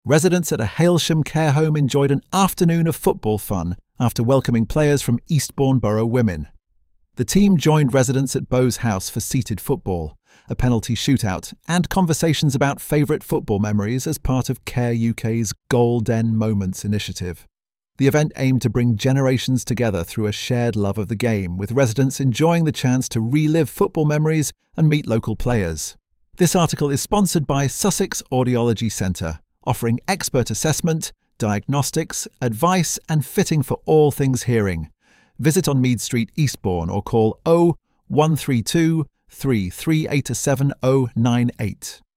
Residents at a Hailsham care home enjoyed an afternoon of football fun after welcoming players from Eastbourne Borough Women. The team joined residents at Bowes House for seated football, a penalty shootout, and conversations about favourite football memories as part of Care UK's Golden Moments initiative. The event aimed to bring generations together through a shared love of the game, with residents enjoying the chance to relive football memories and meet local players. This article is sponsored by Sussex Audiology Centre, offering expert assessment, diagnostics, advice and fitting for all things hearing. Visit on Mead Street, Eastbourne, or call 0132 3387098.